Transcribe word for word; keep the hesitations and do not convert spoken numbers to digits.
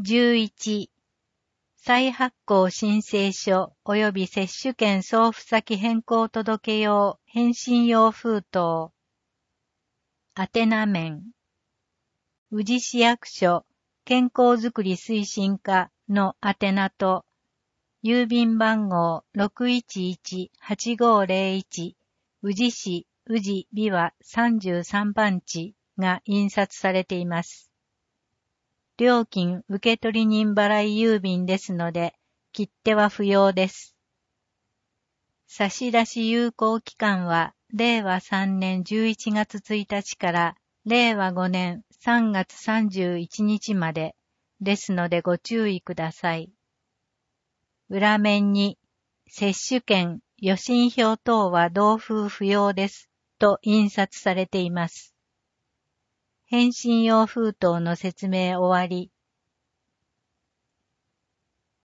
じゅういち、再発行申請書及び接種券送付先変更届用返信用封筒。宛名面。宇治市役所健康づくり推進課の宛名と、郵便番号 ろくいちいちはちごーぜろいち 宇治市宇治美和さんじゅうさんばん地が印刷されています。料金受取人払い郵便ですので、切手は不要です。差出有効期間は、れいわさんねんじゅういちがつついたちかられいわごねんさんがつさんじゅういちにちまでですのでご注意ください。裏面に、接種券、予診票等は同封不要ですと印刷されています。返信用封筒の説明終わり。